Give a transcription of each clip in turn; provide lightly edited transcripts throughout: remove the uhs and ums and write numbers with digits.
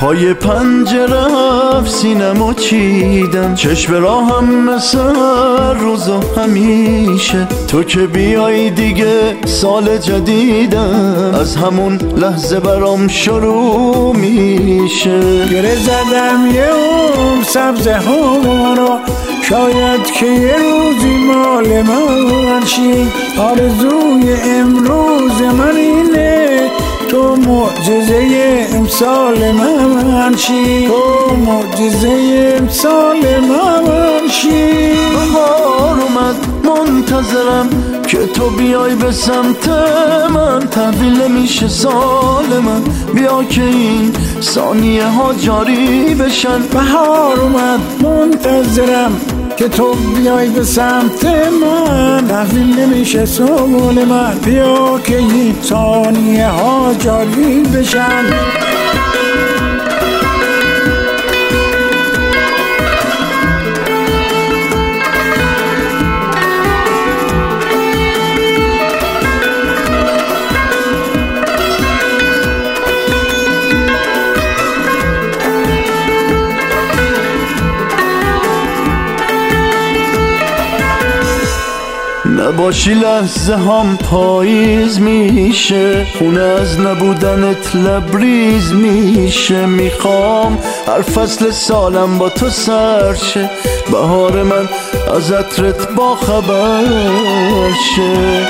پای پنجره سینمو چیدم، چشم راهم مثل روز و همیشه. تو که بیای دیگه سال جدیدم، از همون لحظه برام شروع میشه. گره زدم یه سبزه ها رو، شاید که یه روزی مال من شی. آرزوی امروز من اینه تو معجزه امسال من شی، تو معجزه امسال من شی. بهار اومد منتظرم که تو بیای به سمت من، تحویل نمیشه سال من، بیا که این ثانیه ها جاری بشن. بهار اومد منتظرم که تو بیای به سمت من، تحویل نمیشه سال من، بیا که این ثانیه ها جاری بشن. نباشی لحظه هم پاییز میشه، خونه از نبودنت لبریز میشه. میخوام هر فصل سالم با تو سر شه، بهار من از عطرت با خبر شه.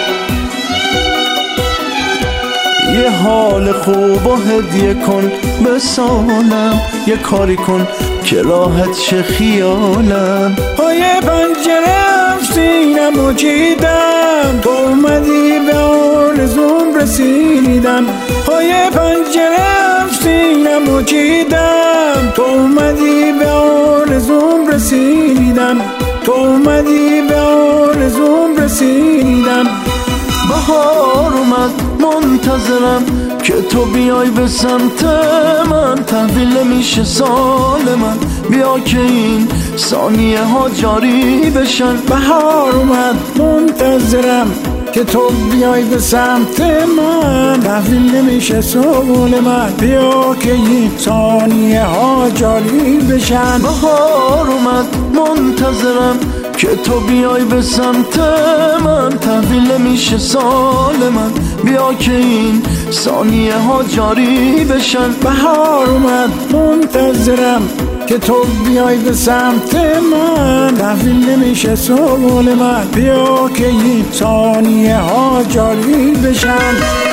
یه حال خوب و هدیه کن به سالم، یه کاری کن که راحت شه خیالم. پای پنجره‌ام سینمو چیدم، تو اومدی به آرزوم رسیدم. پای پنجره‌ام سینمو چیدم، تو اومدی به آرزوم رسیدم، تو اومدی به آرزوم رسیدم. بهار اومد منتظرم که تو بیای به سمت من، تحویل نمیشه سال من، بیا که این ثانیه ها جاری بشن. بهار اومد منتظرم که تو بیای به سمت من، تحویل نمیشه سال من، بیا که این ثانیه ها جاری بشن. بهار اومد منتظرم که تو بیای به سمت من، تحویل نمیشه سال من، بیا که این ثانیه ها جاری بشن. بهار اومد منتظرم که تو بیای به سمت من، تحویل نمیشه سال من، بیا که این ثانیه ها جاری بشن.